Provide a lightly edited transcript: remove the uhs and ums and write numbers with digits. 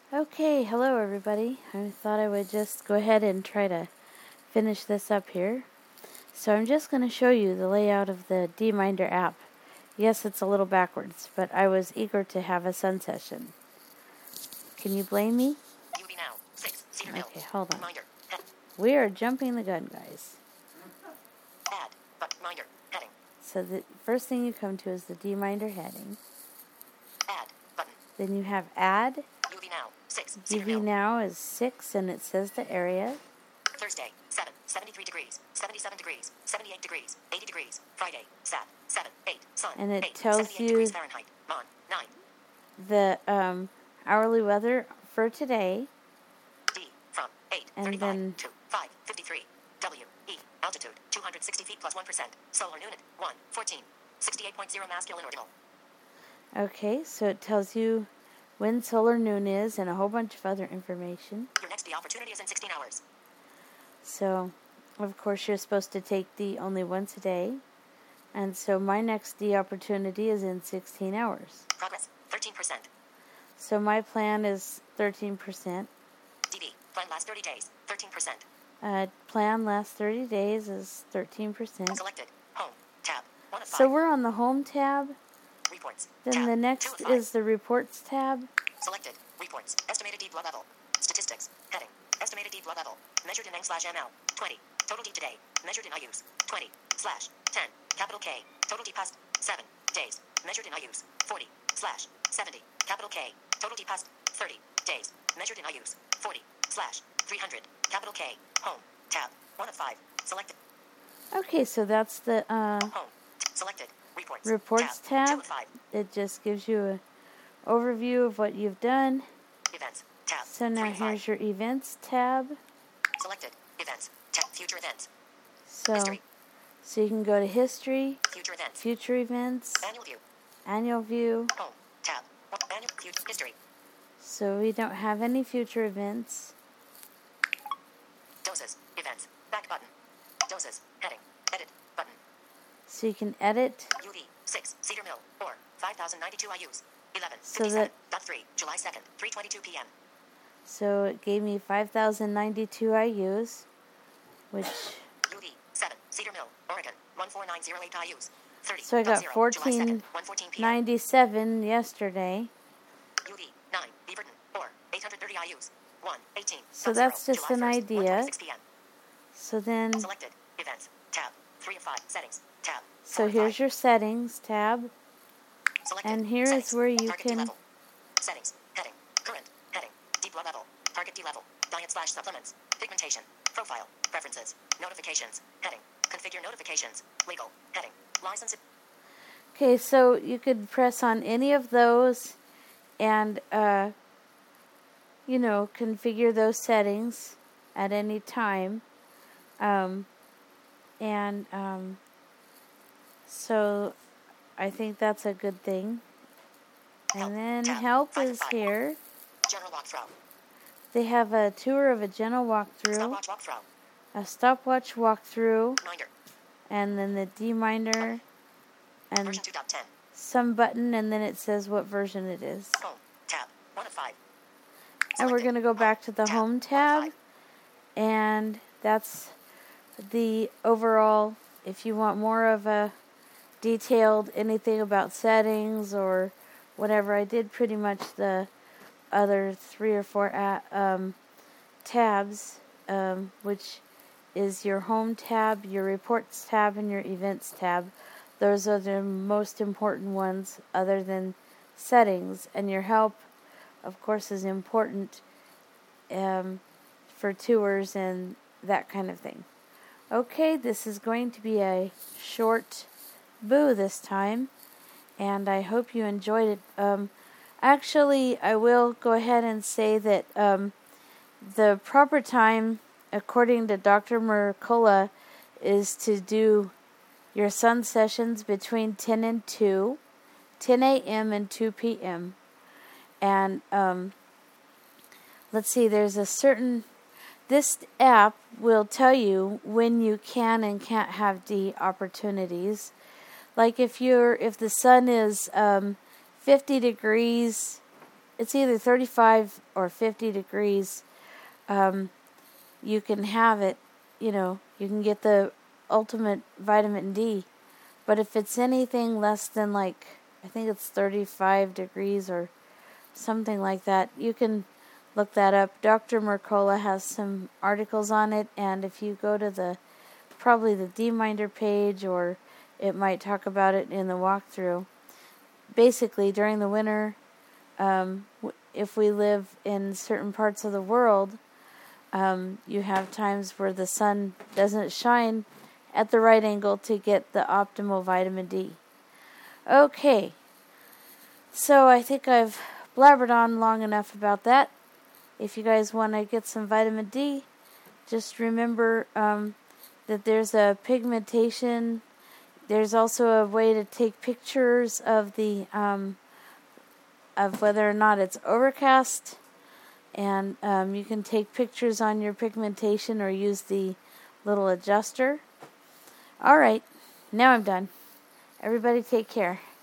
Okay, hello everybody. I thought I would just go ahead and try to finish this up here. So I'm just going to show you the layout of the DMinder app. Yes, it's a little backwards, but I was eager to have a sun session. Can you blame me? Okay, hold on. We are jumping the gun, guys. So the first thing you come to is the DMinder heading. Then you have add. UV now is 6, and it says the area. Thursday, 73 degrees, 77 degrees, 78 degrees, 80 degrees. Friday, Sat, 7, 8, Sun, And it 8, tells you degrees Fahrenheit, Mon, 9. The hourly weather for today. D, from, 8, And 35 then to 5, 53. W, E, altitude, 260 feet plus 1%. Solar unit, 1, 14. 68.0 masculine ordinal. Okay, so it tells you when solar noon is and a whole bunch of other information. Your next D opportunity is in 16 hours. So, of course, you're supposed to take D only once a day. And so my next D opportunity is in 16 hours. Progress, 13%. So my plan is 13%. DD, plan lasts 30 days, 13%. Plan lasts 30 days is 13%. Selected, home, tab, 1 of 5. So we're on the home tab. Reports, Then tab, the 2 next of 5. is the reports tab. Selected. Reports. Estimated deep blood level. Statistics. Heading. Estimated deep blood level. Measured in N/ml. 20. Total deep today. Measured in IUs. 20/10. Capital K. Total deep past 7 days. Measured in IUs. 40/70. Capital K. Total deep past 30 days. Measured in IUs. 40/300. Capital K. Home. Tab. 1 of 5. Selected. Okay, so that's the Home. Selected. Reports. reports tab. 2 of 5. It just gives you an overview of what you've done. Events. Tab. So now 3 of 5. here's your events tab. Selected. Events. Tab. Future events. So History. you can go to history, Future events. future events, Annual view. annual view. Home. Tab. Annual future history. So we don't have any future events. Doses. Events. Back button. Doses. Heading. Edit. Button. So you can edit. UV. 6. Cedar Mill. Or 5092 IUs. 11. So 57.3. July 2nd. 3:22 p.m. So it gave me 5,092 IUs, which UV. 7. Cedar Mill. Oregon. 14908 IUs. 30. so I got July 2nd. 1:14 p.m. 1497 yesterday. UV. 9. Beaverton. Or 830 IUs. 1:18. So that's just July an 1st, idea. 1:26 p.m. So then, Selected. Events. Tab. 3 of 5. Settings. Tab. 4 so of here's 5. your settings tab. Selected. And here is Settings. where you Target D can- level. Settings. Heading. Current. Heading. Deep blood level. Target D level. Diet/supplements. Pigmentation. Profile. Preferences. Notifications. Heading. Configure notifications. Legal. Heading. License. Okay, so you could press on any of those and, configure those settings at any time. So I think that's a good thing. And then Tab. help 5 of is 5. here. General walkthrough. They have a tour of a general walkthrough, Stopwatch walkthrough. a stopwatch walkthrough, Reminder. and then the DMinder, and Version 2.10. some button, and then it says what version it is. Home. Tab. 1 of 5. And we're Selected. going to go back to the Tab. home 1 of tab, 5. and that's the overall. If you want more of a detailed anything about settings or whatever, I did pretty much the other 3 or 4 tabs, which is your home tab, your reports tab, and your events tab. Those are the most important ones other than settings. And your help, of course, is important for tours and that kind of thing. Okay, this is going to be a short boo this time, and I hope you enjoyed it. Actually, I will go ahead and say that the proper time, according to Dr. Mercola, is to do your sun sessions between 10 and 2, 10 a.m. and 2 p.m. And let's see, there's a certain... This app will tell you when you can and can't have D opportunities. Like if the sun is 50 degrees it's either 35 or 50 degrees, you can have it, you can get the ultimate vitamin D. But if it's anything less than I think it's 35 degrees or something like that, you can look that up. Dr. Mercola has some articles on it, and if you go to probably the D-Minder page, or it might talk about it in the walkthrough. Basically, during the winter, if we live in certain parts of the world, you have times where the sun doesn't shine at the right angle to get the optimal vitamin D. Okay, so I think I've blabbered on long enough about that. If you guys want to get some vitamin D, just remember that there's a pigmentation. There's also a way to take pictures of the of whether or not it's overcast, and you can take pictures on your pigmentation or use the little adjuster. All right, now I'm done. Everybody take care.